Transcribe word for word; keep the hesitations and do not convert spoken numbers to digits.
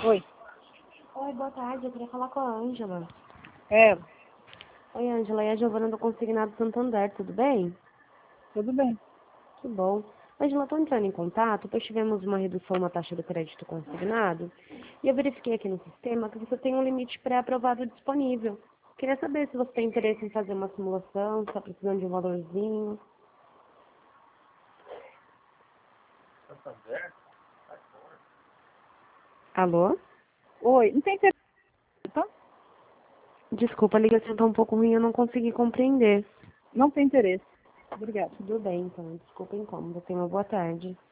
Oi. Oi, boa tarde. Eu queria falar com a Ângela. É, Oi, Ângela. É a Giovana do Consignado Santander, tudo bem? tudo bem. Que bom. Ângela, estou entrando em contato, pois tivemos uma redução na taxa do crédito consignado e eu verifiquei aqui no sistema que você tem um limite pré-aprovado disponível. Queria saber se você tem interesse em fazer uma simulação, se está precisando de um valorzinho. Alô? Oi, não tem interesse, tá? Desculpa, a ligação está um pouco ruim, eu não consegui compreender. Não tem interesse. Obrigada. Tudo bem, então. Desculpa o incômodo. Tenha uma boa tarde.